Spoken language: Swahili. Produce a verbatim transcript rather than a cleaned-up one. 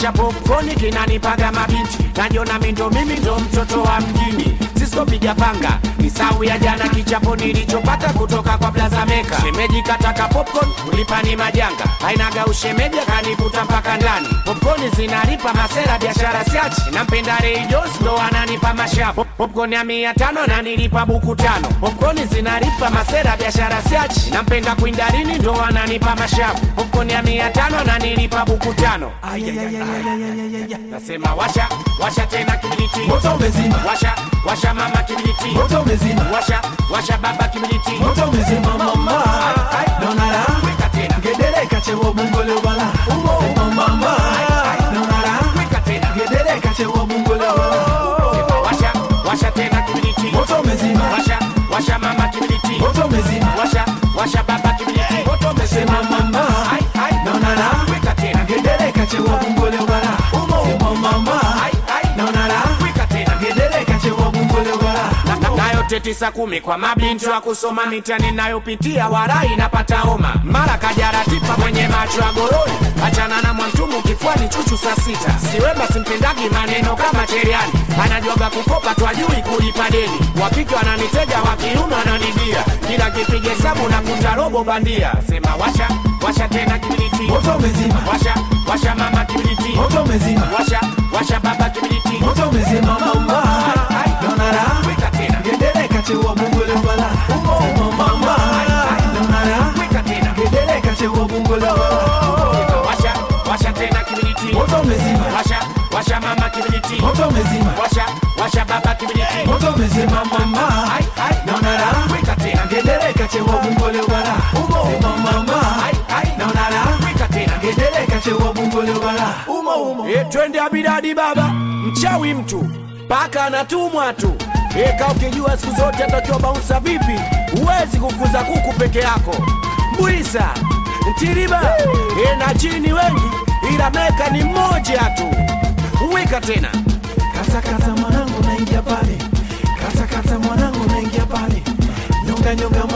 cha popcorn kinanipaga mabinti. Najiona mindo mimi ndo mtoto wa mjini. Sisko piga panga, nisau ya jana kichapo nilichopata kutoka kwa Plaza Meka. Shemeji kataka popcorn, ulipani majanga. Hainaga ushemeji kanivuta mpaka ndani. Popcorn zinalipa masera biashara siachi. Nampenda Ray Jones ndo ananipa mashafu. Popcorn ya mia tano na nilipa buku tano. Popcorn zinalipa masera biashara siachi. Nampenda Quindarini ndo ananipa mashafu. Popcorn ya mia tano na nilipa buku tano. Nasema washa, washa tena kibiliti. Moto umezima. Washa, washa mama kibiliti. Moto umezima. Washa, washa baba kibiliti. Moto umezima mama. Nonara. Weka tena. Gedere kache wo bungole wala. Sema mama. Nonara. Weka tena. Gedere kache wo bungole wala. Sema washa, washa tena kibiliti. Moto umezima. Washa, washa mama kibiliti. Moto umezima. Washa, washa baba kibiliti. Moto umezima mama. Nonara. Weka tena. Gedere kache wo bungole wala. Sema mama. Nonara. Weka tena. Gedere kache wo bungole wala. Nayo tisa kumi kwa mabinti wa kusoma mitani nayopitia warai napata homa. Mara kajara tipa mwenye macho ya gorori. Achana na mwantumu kifuani chuchu saa sita. Siwema simpendagi maneno kama cheriani. Anajuaga kukopa tuajui kulipa deni. Wakike wananiteja wakiuno wananibia. Kila kipige sabu na kuta robo bandia. Sema washa, washa tena kibiliti. Moto umezima. Washa, washa mama kibiliti. Moto umezima. Washa, washa baba kibiliti. Moto umezima mama. Nonara. Weka tena. Gedere kache wo bungole wala. Sema mama. Nonara. Weka tena. Gedere kache wo bungole wala. Washa, washa tena kibiliti. Moto umezima. Washa, washa mama kibiliti. Moto umezima. Washa, washa baba kibiliti. Moto umezima mama. Nonara. Weka tena. Gedere kache wo bungole wala. Sema mama. Nonara. Weka tena. Gedere kache wo bungole wala. Umo umo. E, twende abidadi baba. Mchawi mtu paka anatumwa tu. E, ka ukijua siku zote atakiwa bounce vipi. Uwezi kukuza kuku peke yako. Mbwisa Ntiriba e, na chini wengi ila meka ni mmoja tu. Weka tena. Kata kata mwanangu naingia pale. Kata kata mwanangu naingia pale. Nyonga nyonga